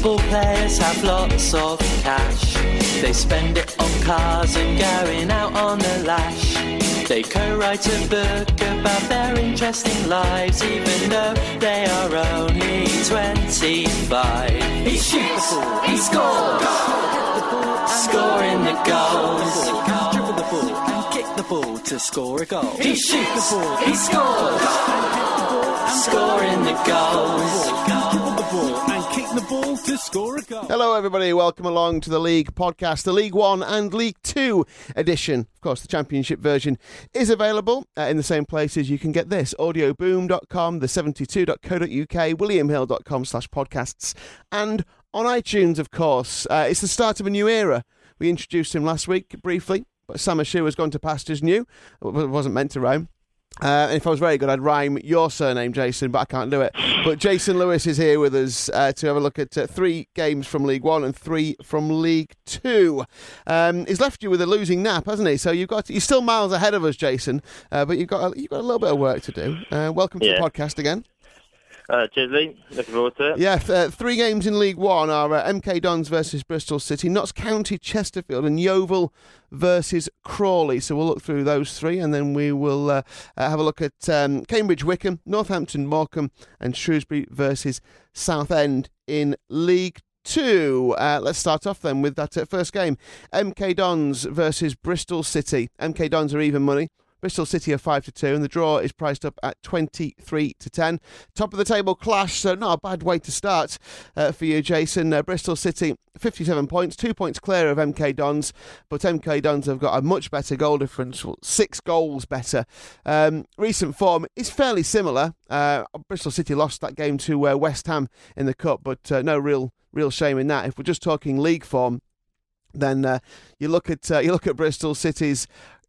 Football players have lots of cash. They spend it on cars and going out on the lash. They co-write a book about their interesting lives, even though they are only 25. He shoots, he scores, scoring the goals. Dribble the ball and kick the ball to score a goal. He shoots, he scores, scoring the goals. Dribble the ball and kick the ball to score a goal. Hello everybody, welcome along to the League Podcast, the League One and League Two edition. Of course, the Championship version is available in the same places you can get this: audioboom.com, the72.co.uk, williamhill.com/podcasts, and on iTunes, of course. It's the start of a new era. We introduced him last week briefly, but Sam Ashu has gone to pastures new. It wasn't meant to rhyme. And if I was very good, I'd rhyme your surname, Jason, but I can't do it. But Jason Lewis is here with us to have a look at 3 games from League One and 3 from League Two. He's left you with a losing nap, hasn't he? So you're still miles ahead of us, Jason, but you've got a little bit of work to do. Welcome to the podcast again. Cheers, Lee. Looking forward to it. Yeah, 3 games in League One are MK Dons versus Bristol City, Notts County Chesterfield, and Yeovil versus Crawley. So we'll look through those 3, and then we will have a look at Cambridge Wickham, Northampton Morecambe, and Shrewsbury versus Southend in League Two. Let's start off then with that first game. MK Dons versus Bristol City. MK Dons are even money. Bristol City are 5-2, and the draw is priced up at 23-10. Top of the table clash, so not a bad way to start for you, Jason. Bristol City, 57 points, 2 points clear of MK Dons, but MK Dons have got a much better goal differential, 6 goals better. Recent form is fairly similar. Bristol City lost that game to West Ham in the Cup, but no real shame in that. If we're just talking league form, then you look at Bristol City's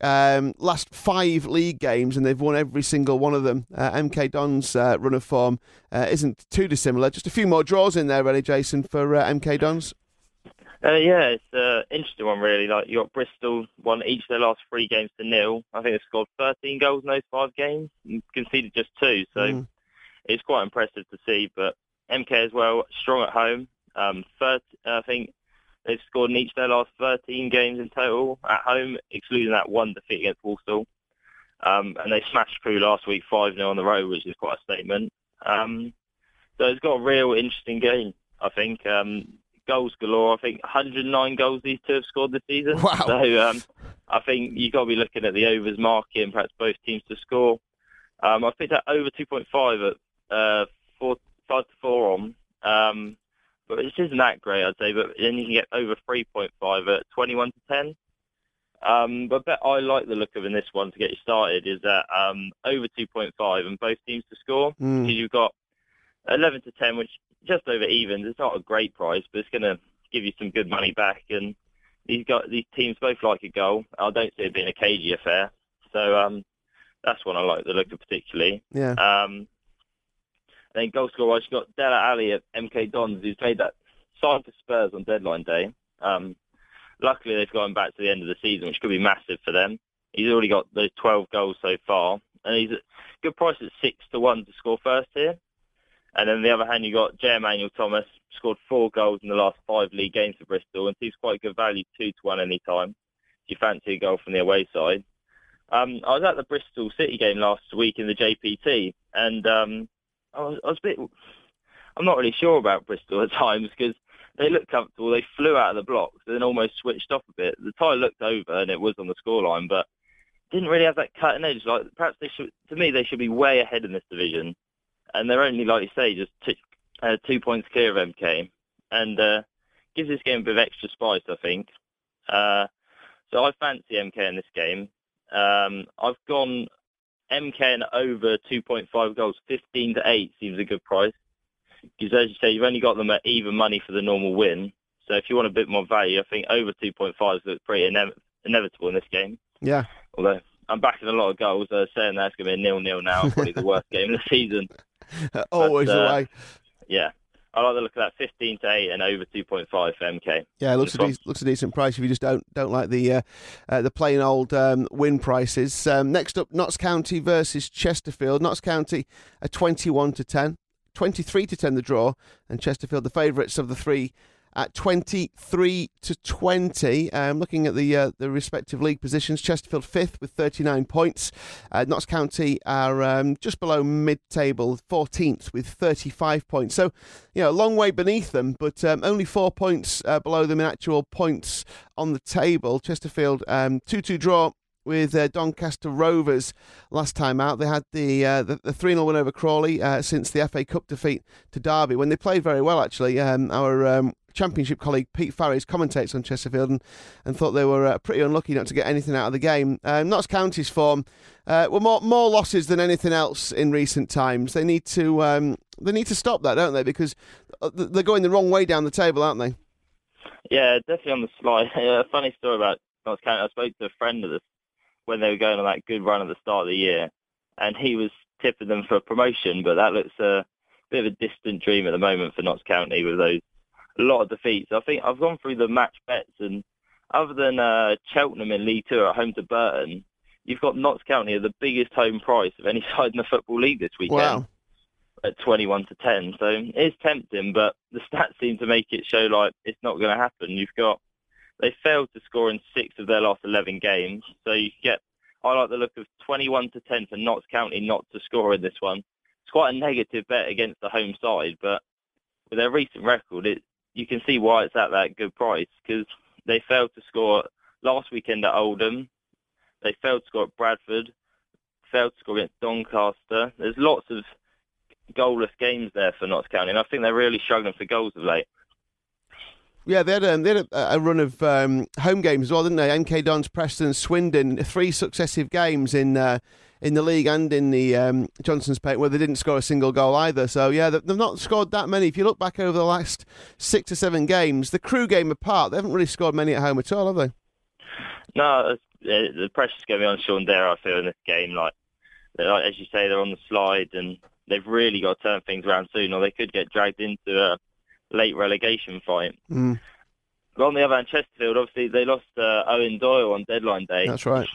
last 5 league games, and they've won every single one of them. MK Dons' run of form isn't too dissimilar. Just a few more draws in there, really, Jason, for MK Dons. Yeah, it's an interesting one, really. Like, you got Bristol won each of their last 3 games to 0. I think they've scored 13 goals in those 5 games and conceded just 2. So it's quite impressive to see. But MK as well, strong at home. I think they've scored in each of their last 13 games in total at home, excluding that 1 defeat against Walsall. And they smashed Crewe last week 5-0 on the road, which is quite a statement. So it's got a real interesting game, I think. Goals galore. I think 109 goals these two have scored this season. Wow. So I think you've got to be looking at the overs market and perhaps both teams to score. I think that over 2.5 at 5-4 on. But it isn't that great, I'd say. But then you can get over 3.5 at 21-10. But bet I like the look of in this one to get you started is that over 2.5 and both teams to score. Because you've got 11-10, which just over evens. It's not a great price, but it's going to give you some good money back. And these teams both like a goal. I don't see it being a cagey affair. So that's one I like the look of particularly. Yeah. Then goal scorer, you've got Dele Alli at MK Dons, who's made that sign for Spurs on deadline day. Luckily, they've gone back to the end of the season, which could be massive for them. He's already got those 12 goals so far, and he's a good price at 6-1 to score first here. And then on the other hand, you've got J. Emmanuel Thomas, scored 4 goals in the last 5 league games for Bristol, and he's quite good value, 2-1 any time, if you fancy a goal from the away side. I was at the Bristol City game last week in the JPT, and I was a bit... I'm not really sure about Bristol at times because they looked comfortable. They flew out of the blocks and then almost switched off a bit. The tie looked over and it was on the scoreline, but didn't really have that cutting edge. Like, perhaps they should be way ahead in this division. And they're only, like you say, just 2 points clear of MK. And gives this game a bit of extra spice, I think. So I fancy MK in this game. I've gone MK and over 2.5 goals, 15-8 seems a good price. Because as you say, you've only got them at even money for the normal win. So if you want a bit more value, I think over 2.5 looks pretty inevitable in this game. Yeah. Although I'm backing a lot of goals, saying that's going to be a 0-0 now, probably the worst game of the season. Always the way. Yeah. I like the look of that 15-8 and over 2.5 for MK. Yeah, it looks a decent price if you just don't like the plain old win prices. Next up, Notts County versus Chesterfield. Notts County are 21-10. 23-10 the draw, and Chesterfield the favourites of the three at 23-20. Looking at the respective league positions, Chesterfield 5th with 39 points. Notts County are just below mid-table, 14th with 35 points. So, a long way beneath them, but only 4 points below them in actual points on the table. Chesterfield 2-2 draw with Doncaster Rovers last time out. They had the 3-0 win over Crawley since the FA Cup defeat to Derby, when they played very well, actually. Our Championship colleague Pete Farries commentates on Chesterfield and thought they were pretty unlucky not to get anything out of the game. Notts County's form were more losses than anything else in recent times. They need to stop that, don't they? Because they're going the wrong way down the table, aren't they? Yeah, definitely on the slide. A funny story about Notts County. I spoke to a friend of this when they were going on that good run at the start of the year, and he was tipping them for promotion, but that looks a bit of a distant dream at the moment for Notts County with those a lot of defeats. I think I've gone through the match bets, and other than Cheltenham in League Two at home to Burton, you've got Notts County at the biggest home price of any side in the Football League this weekend. Wow. At 21-10. So it's tempting, but the stats seem to make it show like it's not going to happen. They failed to score in 6 of their last 11 games. So I like the look of 21-10 for Notts County not to score in this one. It's quite a negative bet against the home side, but with their recent record, you can see why it's at that good price, because they failed to score last weekend at Oldham. They failed to score at Bradford, failed to score against Doncaster. There's lots of goalless games there for Notts County, and I think they're really struggling for goals of late. Yeah, they had a run of home games as well, didn't they? MK Dons, Preston, Swindon, 3 successive games in the league and in the Johnson's Paint where they didn't score a single goal either. So, yeah, they've not scored that many. If you look back over the last 6 or 7 games, the Crewe game apart, they haven't really scored many at home at all, have they? No, the pressure's going to be on Sean Dare, I feel, in this game. Like, as you say, they're on the slide, and they've really got to turn things around soon, or they could get dragged into a late relegation fight. Mm. But on the other hand, Chesterfield, obviously, they lost Owen Doyle on deadline day. That's right.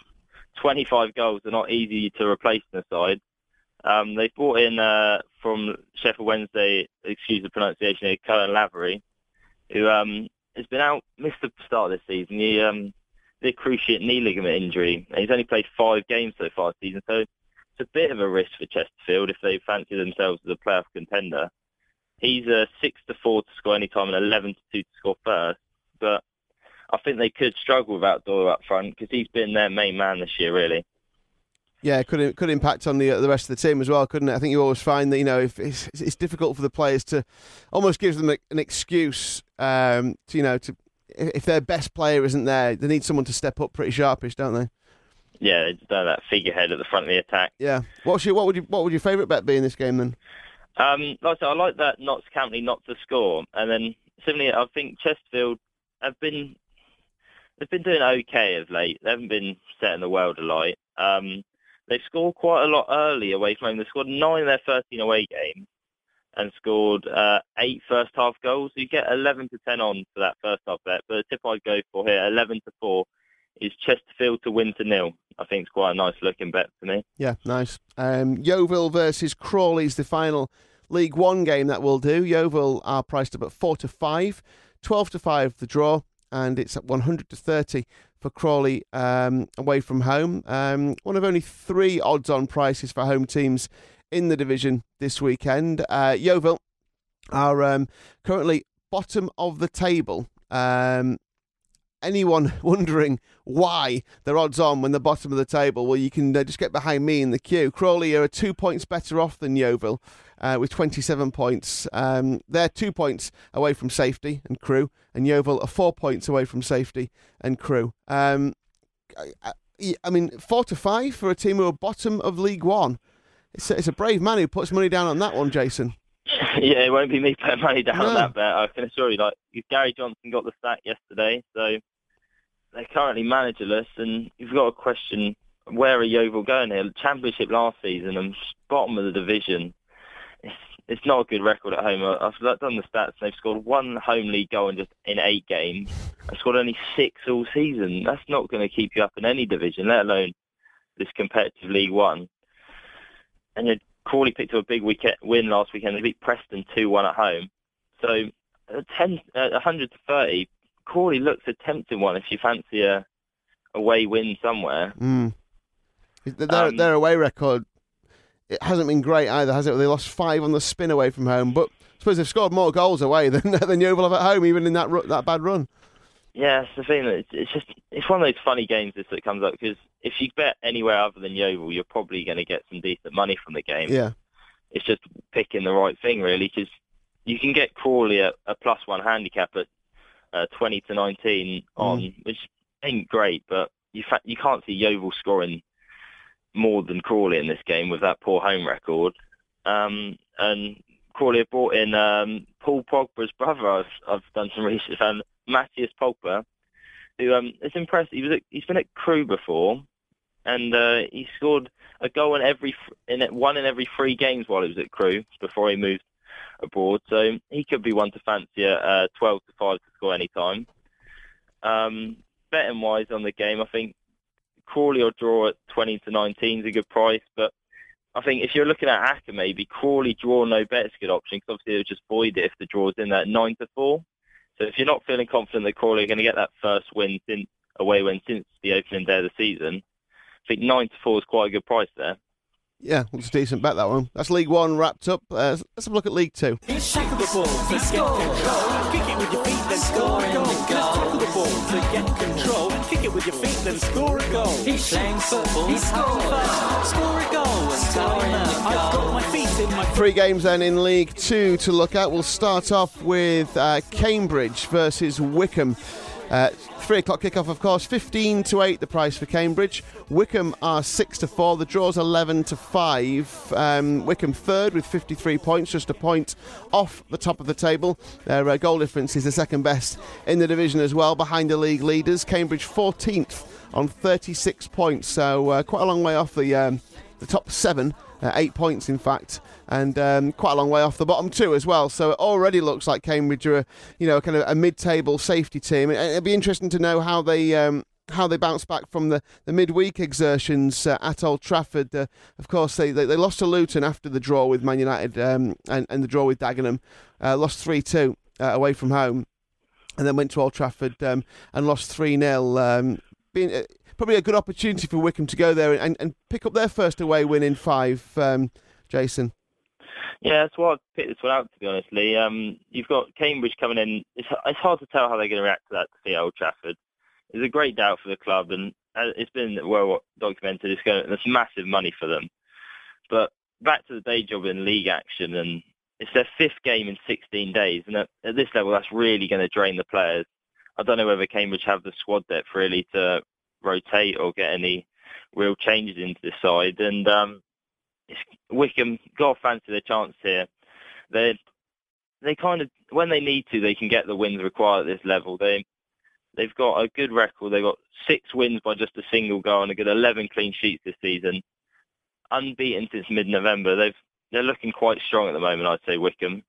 25 goals are not easy to replace in the side. They brought in from Sheffield Wednesday, excuse the pronunciation here, Cohen Lavery, who has been out, missed the start of this season. He did a cruciate knee ligament injury, and he's only played 5 games so far this season, so it's a bit of a risk for Chesterfield if they fancy themselves as a playoff contender. He's 6-4 to score any time and 11-2 to score first, but I think they could struggle without Doyle up front because he's been their main man this year, really. Yeah, it could impact on the rest of the team as well, couldn't it? I think you always find that, if it's difficult for the players to almost gives them an excuse if their best player isn't there, they need someone to step up pretty sharpish, don't they? Yeah, they just don't have that figurehead at the front of the attack. Yeah. What would your favourite bet be in this game then? Like I said, I like that Notts County not to score, and then similarly, I think Chesterfield they've been doing okay of late. They haven't been setting the world alight. They've scored quite a lot early away from home. They scored 9 of their 13 away games and scored 8 first half goals. So you get 11-10 on for that first half bet. But the tip I'd go for here, 11-4, is Chesterfield to win to 0. I think it's quite a nice looking bet for me. Yeah, nice. Yeovil versus Crawley is the final League One game that we'll do. Yeovil are priced up at 4-5, 12-5 the draw, and it's at 100-30 for Crawley away from home. One of only 3 odds-on prices for home teams in the division this weekend. Yeovil are currently bottom of the table. Anyone wondering why they're odds on when they're bottom of the table? Well, you can just get behind me in the queue. Crawley are 2 points better off than Yeovil with 27 points. They're 2 points away from safety and Crewe, and Yeovil are 4 points away from safety and Crewe. I mean, 4-5 for a team who are bottom of League One. It's a brave man who puts money down on that one, Jason. Yeah, it won't be me putting money down on that bet. I can assure you, Gary Johnson got the sack yesterday, so they're currently managerless, and you've got to question where are Yeovil going here? Championship last season and bottom of the division. It's not a good record at home. I've done the stats. They've scored 1 home league goal in 8 games. They've scored only 6 all season. That's not going to keep you up in any division, let alone this competitive League One. And Crawley picked up a big win last weekend. They beat Preston 2-1 at home. So 100 to 30, Crawley looks a tempting one if you fancy a away win somewhere. Their away record, it hasn't been great either, has it? They lost 5 on the spin away from home, but I suppose they've scored more goals away than Yeovil have at home, even in that bad run. Yeah, it's the thing. It's one of those funny games that comes up, because if you bet anywhere other than Yeovil, you're probably going to get some decent money from the game. Yeah, it's just picking the right thing, really, because you can get Crawley a +1 handicap at 20 to 19 on, which ain't great, but you can't see Yeovil scoring more than Crawley in this game with that poor home record. And Crawley have brought in Paul Pogba's brother. I've done some research on Matthias Pogba, who is impressive. He's been at Crewe before, and he scored a goal in every 3 games while he was at Crewe before he moved abroad. So he could be one to fancy at 12 to 5 to score any time. Betting wise on the game, I think Crawley or draw at 20 to 19 is a good price, but I think if you're looking at ACCA, maybe Crawley draw no bet is a good option, because obviously they'll just void it if the draw's in that 9 to 4. So if you're not feeling confident that Crawley are going to get that first away win since the opening day of the season, I think 9 to 4 is quite a good price there. Yeah, it's a decent bet, that one. That's League One wrapped up. Let's have a look at League Two. Tackle the ball to get control. Kick it with your feet, then score a goal. Tackle the ball to get control. Kick it with your feet, then score a goal. He's playing football. He's scored first. Score a goal and score in. I've got my feet in my... 3 games then in League Two to look at. We'll start off with Cambridge versus Wycombe. 3 o'clock kickoff, of course. 15 to 8 the price for Cambridge. Wycombe are 6 to 4. The draw's 11 to 5. Wycombe third with 53 points, just a point off the top of the table. Their goal difference is the second best in the division as well, behind the league leaders. Cambridge 14th on 36 points, so quite a long way off the top 7. 8 points, in fact, and quite a long way off the bottom 2 as well. So it already looks like Cambridge are, kind of a mid-table safety team. It'd be interesting to know how they bounce back from the midweek exertions at Old Trafford. Of course, they lost to Luton after the draw with Man United and the draw with Dagenham. Lost 3-2 away from home, and then went to Old Trafford and lost 3-0. Probably a good opportunity for Wycombe to go there and pick up their first away win in 5, Jason. Yeah, that's why I picked this one out, to be honest, Lee. You've got Cambridge coming in. It's hard to tell how they're going to react to that defeat at Old Trafford. It's a great doubt for the club, and it's been well documented. There's massive money for them. But back to the day job in league action, and it's their 5th game in 16 days, and at this level, that's really going to drain the players. I don't know whether Cambridge have the squad depth really to rotate or get any real changes into the side, and Wycombe got to fancy their chance here. They kind of, when they need to, they can get the wins required at this level. They've got a good record. They've got 6 wins by just a single goal and a good 11 clean sheets this season, unbeaten since mid-November. They're looking quite strong at the moment, I'd say, Wycombe.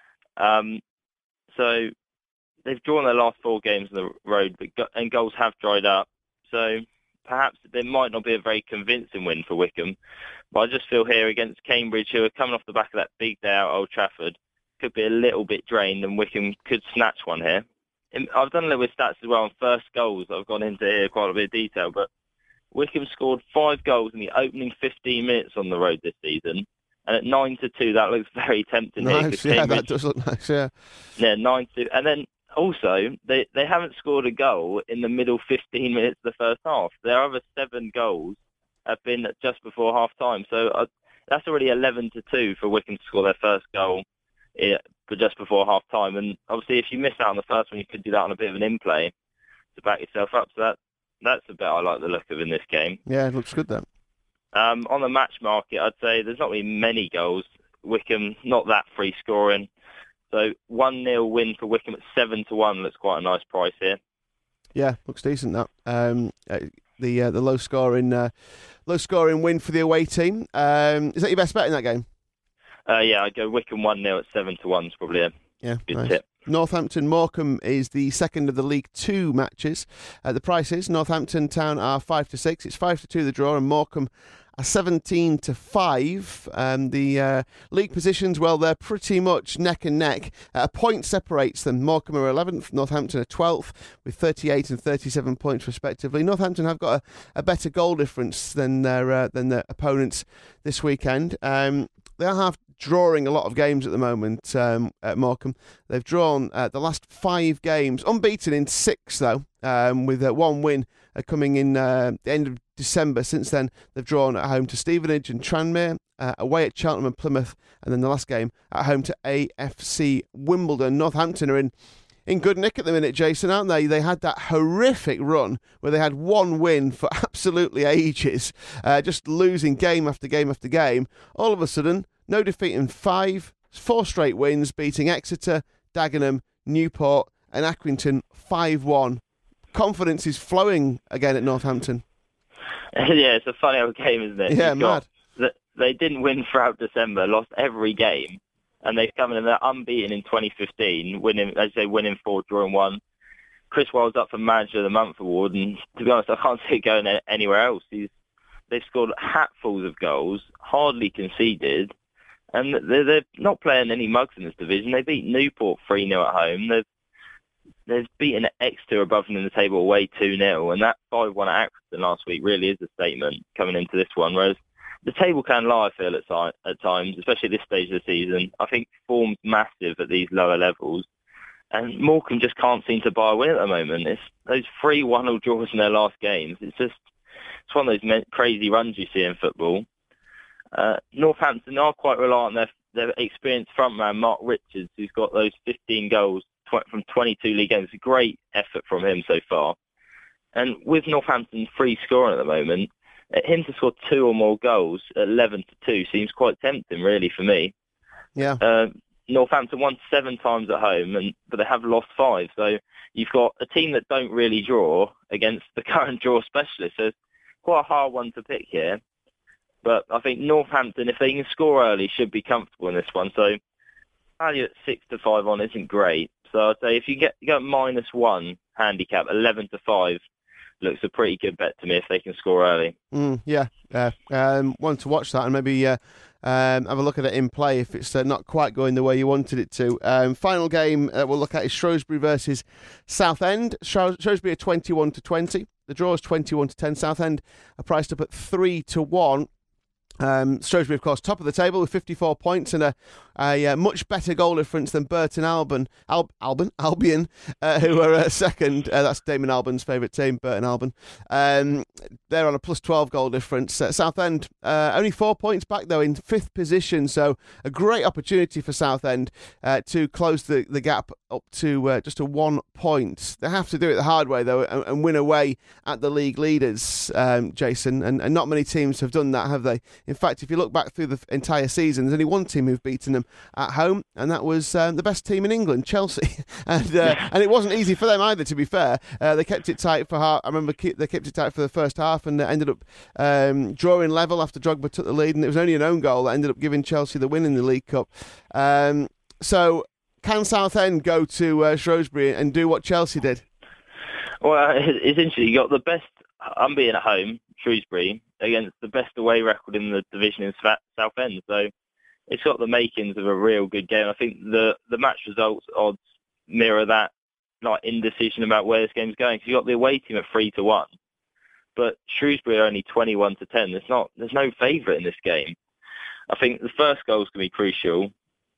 So they've drawn their last 4 games on the road, and goals have dried up. So perhaps there might not be a very convincing win for Wycombe. But I just feel here against Cambridge, who are coming off the back of that big day out at Old Trafford, could be a little bit drained, and Wycombe could snatch one here. I've done a little bit of stats as well on first goals. I've gone into here quite a bit of detail, but Wycombe scored 5 goals in the opening 15 minutes on the road this season. And at 9 to 2, that looks very tempting nice, here. Yeah, that does look nice, yeah. Yeah, 9 to 2. And then also, they haven't scored a goal in the middle 15 minutes of the first half. Their other 7 goals have been just before half-time. So that's already 11 to 2 for Wycombe to score their first goal just before half-time. And obviously, if you miss out on the first one, you could do that on a bit of an in-play to back yourself up. So that's a bet I like the look of in this game. Yeah, it looks good, then. On the match market, I'd say there's not really many goals. Wycombe, not that free scoring. So 1-0 win for Wycombe at 7 to 1 looks quite a nice price here. Yeah, looks decent, that. The low scoring win for the away team. Is that your best bet in that game? Yeah, I'd go Wycombe 1-0 at 7 to 1 is probably a good tip. Northampton Morecambe is the second of the League 2 matches. The prices: Northampton Town are 5 to 6. It's 5 to 2 the draw, and Morecambe a 17-5. The league positions, well, they're pretty much neck and neck. A point separates them. Morecambe are 11th, Northampton are 12th with 38 and 37 points respectively. Northampton have got a better goal difference than their opponents this weekend. They are drawing a lot of games at the moment at Morecambe. They've drawn the last 5 games, unbeaten in 6 though, with one win coming in the end of December. Since then, they've drawn at home to Stevenage and Tranmere, away at Cheltenham and Plymouth, and then the last game at home to AFC Wimbledon. Northampton are in good nick at the minute, Jason, aren't they? They had that horrific run where they had one win for absolutely ages, just losing game after game after game. All of a sudden, no defeat in 4 straight wins, beating Exeter, Dagenham, Newport and Accrington 5-1. Confidence is flowing again at Northampton. Yeah, it's a funny old game, isn't it? Yeah, mad. They didn't win throughout December, lost every game, and they've come in, they're unbeaten in 2015, winning 4, drawing 1. Chris Wilde's up for Manager of the Month award, and to be honest, I can't see it going anywhere else. They've scored hatfuls of goals, hardly conceded, and they're not playing any mugs in this division. They beat Newport 3-0 at home. They've beaten Exeter above them in the table away 2-0, and that 5-1 at Accrington last week really is a statement coming into this one, whereas the table can lie, I feel, at times, especially at this stage of the season. I think form's massive at these lower levels, and Morecambe just can't seem to buy a win at the moment. It's those 3 1-0 draws in their last games. It's one of those crazy runs you see in football. Northampton are quite reliant on their experienced frontman, Mark Richards, who's got those 15 goals from 22 league games. It's a great effort from him so far. And with Northampton free scoring at the moment, him to score 2 or more goals at 11-2 seems quite tempting, really, for me. Yeah. Northampton won 7 times at home, but they have lost 5. So you've got a team that don't really draw against the current draw specialist. So it's quite a hard one to pick here. But I think Northampton, if they can score early, should be comfortable in this one. So value at 6-5 on isn't great. So I'd say if you go -1 handicap, 11-5 looks a pretty good bet to me if they can score early. Yeah. Want to watch that and maybe have a look at it in play if it's not quite going the way you wanted it to. Final game we'll look at is Shrewsbury versus Southend. Shrewsbury are 21-20. The draw is 21-10. Southend are priced up at 3-1. Shrewsbury, of course, top of the table with 54 points and a much better goal difference than Burton Albion, who are second. That's Damon Albarn's favourite team, Burton Albion. They're on a +12 goal difference. Southend only 4 points back, though, in 5th position, so a great opportunity for Southend to close the gap up to just a 1 point. They have to do it the hard way, though, and win away at the league leaders, Jason, and not many teams have done that, have they? In fact, if you look back through the entire season, there's only one team who've beaten them at home, and that was the best team in England, Chelsea. and it wasn't easy for them either, to be fair. They kept it tight for half. I remember they kept it tight for the first half, and ended up drawing level after Drogba took the lead, and it was only an own goal that ended up giving Chelsea the win in the League Cup. So, can Southend go to Shrewsbury and do what Chelsea did? Well, it's interesting. You got the best unbeaten at home, Shrewsbury, against the best away record in the division in Southend. So it's got the makings of a real good game. I think the match results odds mirror that, like, indecision about where this game's going. Because you got the away team at 3-1, but Shrewsbury are only 21-10. There's no favourite in this game. I think the first goal is going to be crucial.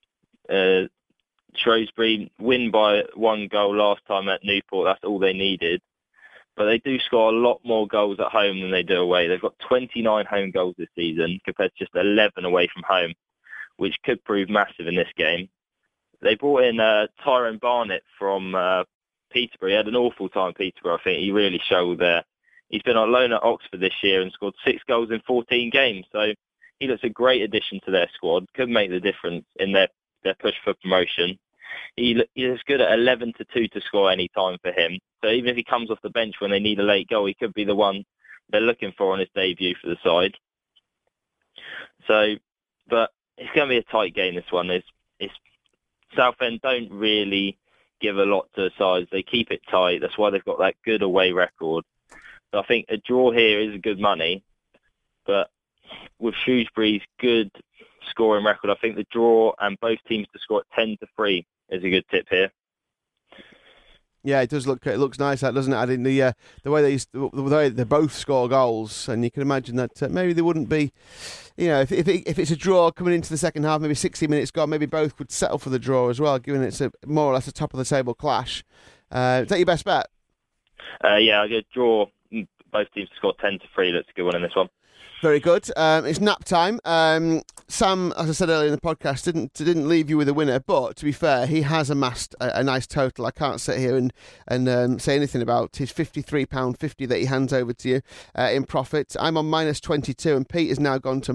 Shrewsbury win by 1 goal last time at Newport. That's all they needed. But they do score a lot more goals at home than they do away. They've got 29 home goals this season compared to just 11 away from home, which could prove massive in this game. They brought in Tyrone Barnett from Peterborough. He had an awful time at Peterborough, I think. He really struggled there. He's been on loan at Oxford this year and scored 6 goals in 14 games. So he looks a great addition to their squad. Could make the difference in their push for promotion. He is good at 11-2 to score any time for him. So even if he comes off the bench when they need a late goal, he could be the one they're looking for on his debut for the side. So, but it's going to be a tight game, this one. It's Southend don't really give a lot to the sides. They keep it tight. That's why they've got that good away record. So I think a draw here is good money, but with Shrewsbury's good scoring record, I think the draw and both teams to score at 10-3 is a good tip here. Yeah, it does look. It looks nice, that doesn't it? Adding the way they both score goals, and you can imagine that maybe they wouldn't be, if it's a draw coming into the second half, maybe 60 minutes gone, maybe both would settle for the draw as well, given it's a more or less a top of the table clash. Is that your best bet? Yeah, I get draw. Both teams to score 10-3. That's a good one in this one. Very good. It's nap time. Sam, as I said earlier in the podcast, didn't leave you with a winner, but to be fair, he has amassed a nice total. I can't sit here and say anything about his £53.50 that he hands over to you in profit. I'm on -22, and Pete has now gone to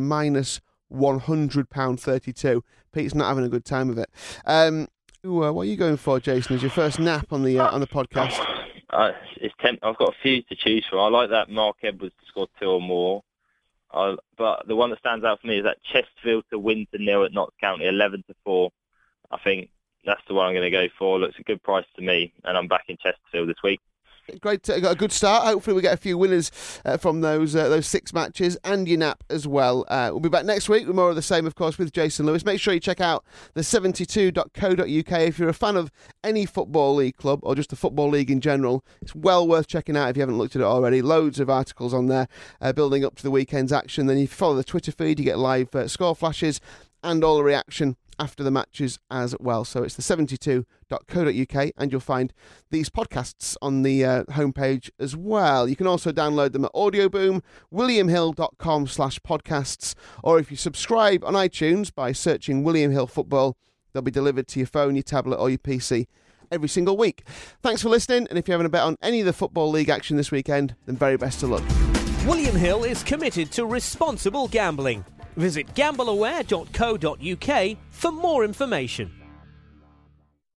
-£100.32. Pete's not having a good time of it. What are you going for, Jason? Is your first nap on the podcast? I've got a few to choose from. I like that Mark Edwards to score 2 or more. But the one that stands out for me is that Chesterfield to win to 0 at Notts County, 11-4. I think that's the one I'm going to go for. Looks a good price to me, and I'm back in Chesterfield this week. Great, got a good start. Hopefully we get a few winners from those 6 matches and your nap as well. We'll be back next week with more of the same, of course, with Jason Lewis. Make sure you check out the 72.co.uk if you're a fan of any Football League club or just the Football League in general. It's well worth checking out if you haven't looked at it already. Loads of articles on there building up to the weekend's action. Then if you follow the Twitter feed, you get live score flashes and all the reaction after the matches as well. So it's the 72.co.uk, and you'll find these podcasts on the homepage as well. You can also download them at Audioboom, williamhill.com/podcasts, or if you subscribe on iTunes by searching William Hill Football, they'll be delivered to your phone, your tablet or your PC every single week. Thanks for listening, and if you're having a bet on any of the Football League action this weekend, then very best of luck. William Hill is committed to responsible gambling. Visit gambleaware.co.uk for more information.